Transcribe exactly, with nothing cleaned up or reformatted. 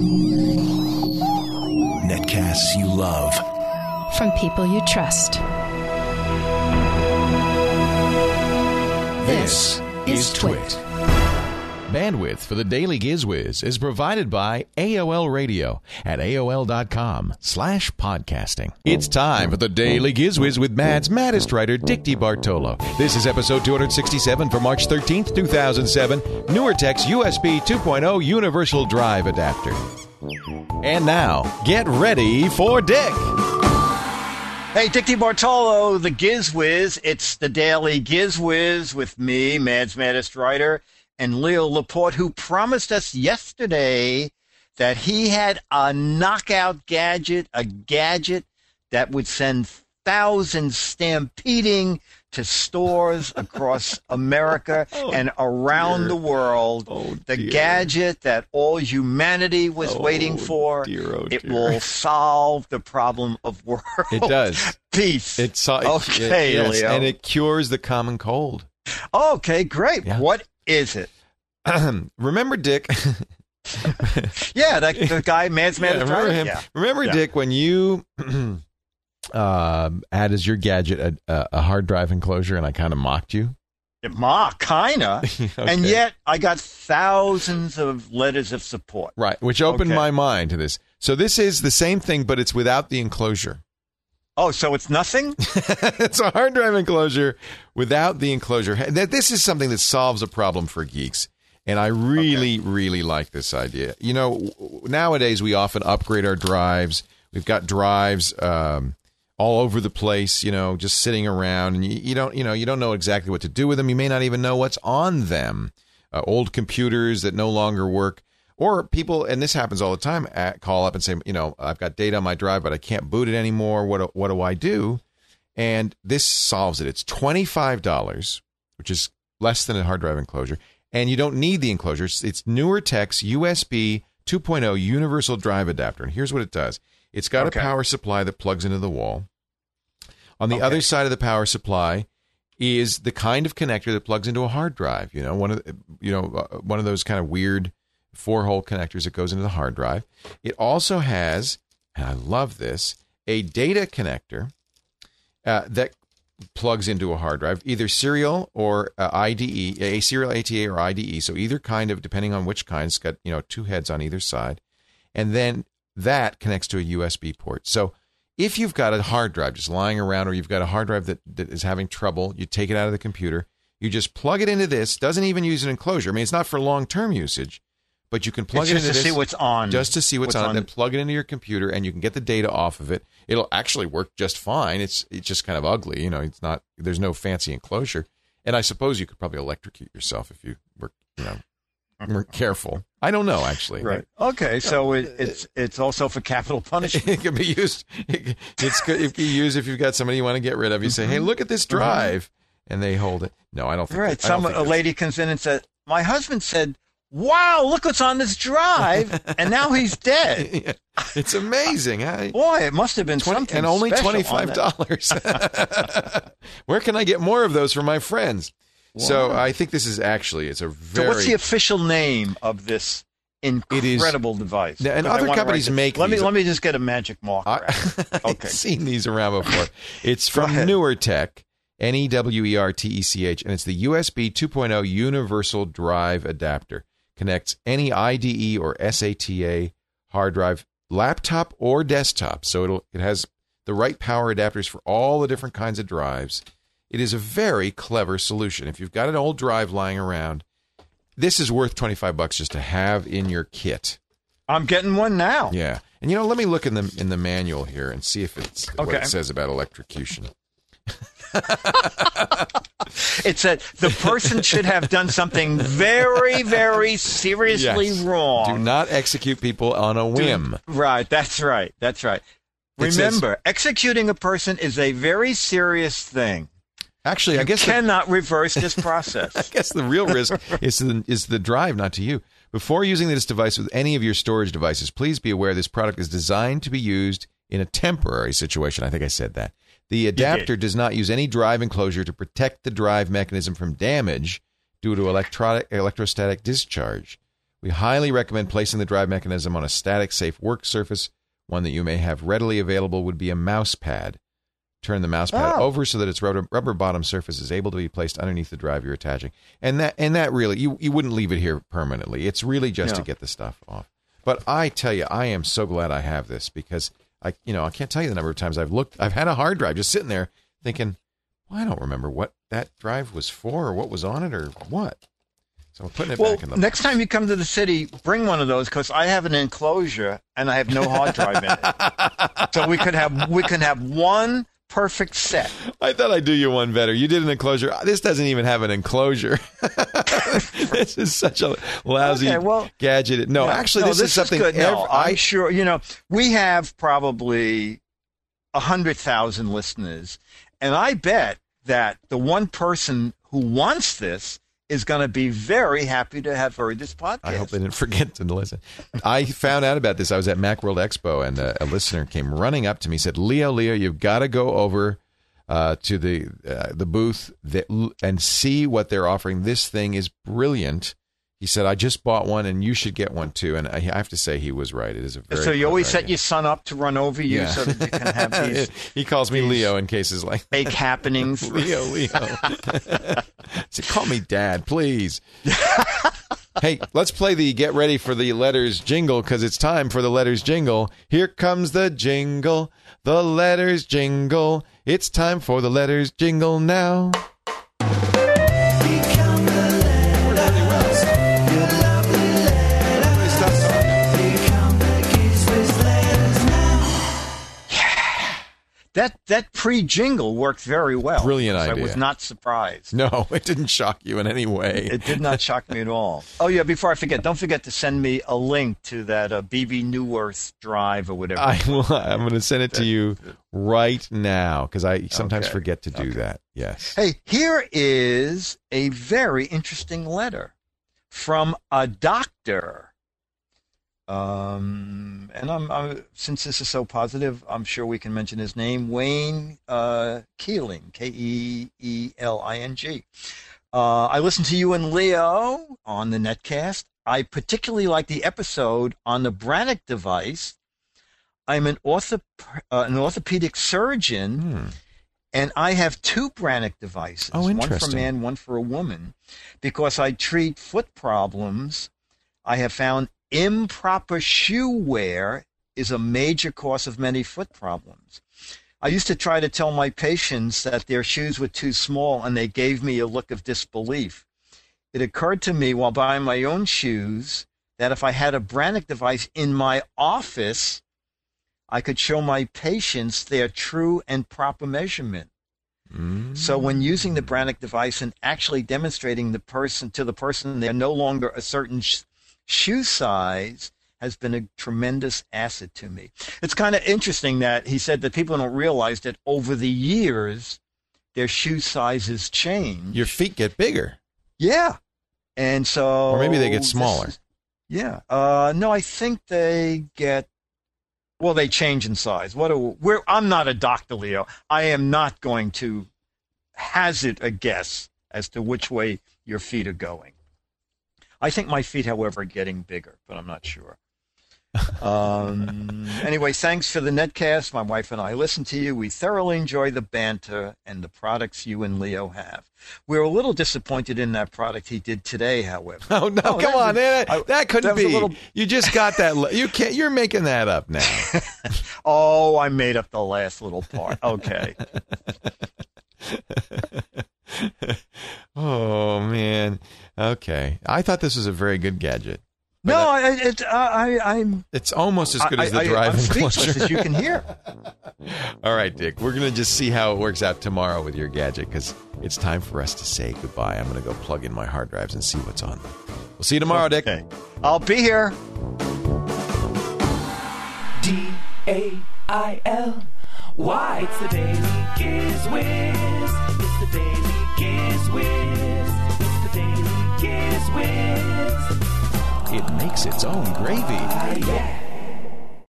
Netcasts you love. From people you trust. This is Twit. Bandwidth for the Daily GizWiz is provided by A O L Radio at A O L dot com slash podcasting. It's time for the Daily GizWiz with Mad's maddest writer, Dick DeBartolo. This is episode two sixty-seven for March thirteenth, two thousand seven, NewerTek's U S B two point oh Universal Drive Adapter. And now, get ready for Dick. Hey, Dick DeBartolo, the GizWiz. It's the Daily GizWiz with me, Mad's maddest writer, and Leo Laporte, who promised us yesterday that he had a knockout gadget, a gadget that would send thousands stampeding to stores across America oh, and around dear. the world. Oh, the dear. gadget that all humanity was oh, waiting for. Dear, oh, it dear. will solve the problem of world It does. peace. It so- okay, it, yes, Leo. And it cures the common cold. Okay, great. Yeah. What is it? Remember Dick? yeah, that, the guy, Mad's yeah, Mad remember him? Yeah. Remember yeah. Dick when you uh, had as your gadget a, a, a hard drive enclosure, and I kind of mocked you? Mock, kinda. okay. And yet I got thousands of letters of support. Right, which opened okay. my mind to this. So this is the same thing, but it's without the enclosure. Oh, so it's nothing? It's a hard drive enclosure without the enclosure. This is something that solves a problem for geeks. And I really, okay. really like this idea. You know, nowadays we often upgrade our drives. We've got drives um, all over the place, you know, just sitting around. And you, you don't, you know, you don't know exactly what to do with them. You may not even know what's on them. Uh, old computers that no longer work. Or people, and this happens all the time, at, call up and say, you know, I've got data on my drive, but I can't boot it anymore. What do, what do I do? And this solves it. It's twenty-five dollars, which is less than a hard drive enclosure. And you don't need the enclosure. It's, it's NewerTek's U S B two point oh Universal Drive Adapter. And here's what it does. It's got okay. a power supply that plugs into the wall. On the okay. other side of the power supply is the kind of connector that plugs into a hard drive. You know, one of the, you know uh, one of those kind of weird four-hole connectors that goes into the hard drive. It also has, and I love this, a data connector uh, that plugs into a hard drive, either serial or uh, I D E, a serial A T A or I D E. So either kind of, depending on which kind, it's got, you know, two heads on either side. And then that connects to a U S B port. So if you've got a hard drive just lying around, or you've got a hard drive that, that is having trouble, you take it out of the computer, you just plug it into this, doesn't even use an enclosure. I mean, it's not for long-term usage, but you can plug it's it just into to this see what's on. Just to see what's, what's on, on, and then plug it into your computer, and you can get the data off of it. It'll actually work just fine. It's it's just kind of ugly, you know. It's not. There's no fancy enclosure, and I suppose you could probably electrocute yourself if you were, you know, weren't careful. I don't know, actually. Right. Okay. So it, it's it's also for capital punishment. It can be used. It, it's good. It can be used if you've got somebody you want to get rid of. You say, "Hey, look at this drive," and they hold it. No, I don't think. Right. That, Some a lady comes in and says, "My husband said, wow, look what's on this drive," and now he's dead. Yeah, it's amazing. Huh? Boy, it must have been twenty something and only special twenty-five dollars. Where can I get more of those for my friends? Wow. So I think this is actually, it's a very... So what's the official name of this incredible is, device? And other companies make let these. Me, let me just get a magic marker. I, okay. I've seen these around before. It's from NewerTek, N E W E R T E C H, and it's the U S B two point oh Universal Drive Adapter. Connects any I D E or S A T A hard drive, laptop or desktop. So it'll it has the right power adapters for all the different kinds of drives. It is a very clever solution. If you've got an old drive lying around, this is worth twenty-five bucks just to have in your kit. I'm getting one now. Yeah. And you know, let me look in the in the manual here and see if it's okay. what it says about electrocution. It said the person should have done something very, very seriously yes. wrong. Do not execute people on a whim. Do, right, that's right. That's right. It Remember, says, executing a person is a very serious thing. Actually, you I guess cannot the, reverse this process. I guess the real risk is the, is the drive, not to you. Before using this device with any of your storage devices, please be aware this product is designed to be used in a temporary situation. I think I said that. The adapter does not use any drive enclosure to protect the drive mechanism from damage due to electronic electrostatic discharge. We highly recommend placing the drive mechanism on a static, safe work surface. One that you may have readily available would be a mouse pad. Turn the mouse pad Oh. over so that its rubber, rubber bottom surface is able to be placed underneath the drive you're attaching. And that and that really, you, you wouldn't leave it here permanently. It's really just No. to get the stuff off. But I tell you, I am so glad I have this because I, you know, I can't tell you the number of times I've looked. I've had a hard drive just sitting there thinking, well, I don't remember what that drive was for or what was on it or what. So I'm putting it Well, back in the next time you come to the city, bring one of those because I have an enclosure and I have no hard drive in it. So we could have we can have one perfect set. I thought I'd do you one better. You did an enclosure. This doesn't even have an enclosure. This is such a lousy Okay, well, gadget. No, Yeah. actually, No, this, is something. good. No, ev- I I'm sure. You know, we have probably a hundred thousand listeners, and I bet that the one person who wants this is going to be very happy to have heard this podcast. I hope they didn't forget to listen. I found out about this. I was at Macworld Expo, and a, a listener came running up to me, said, "Leo, Leo, you've got to go over uh, to the uh, the booth that, and see what they're offering. This thing is brilliant." He said, "I just bought one, and you should get one too." And I have to say, he was right. It is a very So you always clever set idea. your son up to run over you Yeah. so that you can have these He calls me these Leo in cases like fake happenings. Leo, Leo. So call me Dad, please. Hey, let's play the Get Ready for the Letters jingle because it's time for the Letters jingle. Here comes the jingle, the Letters jingle. It's time for the Letters jingle now. That that pre-jingle worked very well. Brilliant I idea. was not surprised. No, it didn't shock you in any way. It did not shock me at all. Oh, yeah, before I forget, don't forget to send me a link to that uh, B B Newworth drive or whatever. I will. I'm going to send it to you right now because I sometimes Okay. forget to do Okay. that. Yes. Hey, here is a very interesting letter from a doctor. Um, and I'm, I'm since this is so positive, I'm sure we can mention his name, Wayne uh, Keeling, K E E L I N G. Uh, I listened to you and Leo on the Netcast. I particularly like the episode on the Brannock device. I'm an orthop- uh, an orthopedic surgeon. Hmm. And I have two Brannock devices, Oh, one for a interesting. man, one for a woman, because I treat foot problems. I have found improper shoe wear is a major cause of many foot problems. I used to try to tell my patients that their shoes were too small, and they gave me a look of disbelief. It occurred to me while buying my own shoes that if I had a Brannock device in my office, I could show my patients their true and proper measurement. Mm. So when using the Brannock device and actually demonstrating the person to the person they're no longer a certain sh- shoe size has been a tremendous asset to me. It's kind of interesting that he said that people don't realize that over the years their shoe sizes change. Your feet get bigger. Yeah. And so Or maybe they get this smaller. is- yeah. Uh, no, I think they get Well, they change in size. What do we're? I'm not a doctor, Leo. I am not going to hazard a guess as to which way your feet are going. I think my feet, however, are getting bigger, but I'm not sure. Um, anyway, thanks for the Netcast. My wife and I listen to you. We thoroughly enjoy the banter and the products you and Leo have. We're a little disappointed in that product he did today, however. Oh no! Oh, come that on, was- that, I- that couldn't that was a be. little- You just got that. le- You can't. You're making that up now. Oh, I made up the last little part. Okay. Oh man. Okay. I thought this was a very good gadget. No, I, it, I, I, I'm. It's almost as good I, as the I, drive I'm speechless, enclosure. as you can hear. All right, Dick. We're gonna just see how it works out tomorrow with your gadget because it's time for us to say goodbye. I'm gonna go plug in my hard drives and see what's on them. We'll see you tomorrow, Dick. Okay. I'll be here. D A I L Y. It's the Daily Giz Whiz. It's the Daily Giz Whiz. It's the Daily Giz Whiz. It makes its own gravy. Ah, yeah.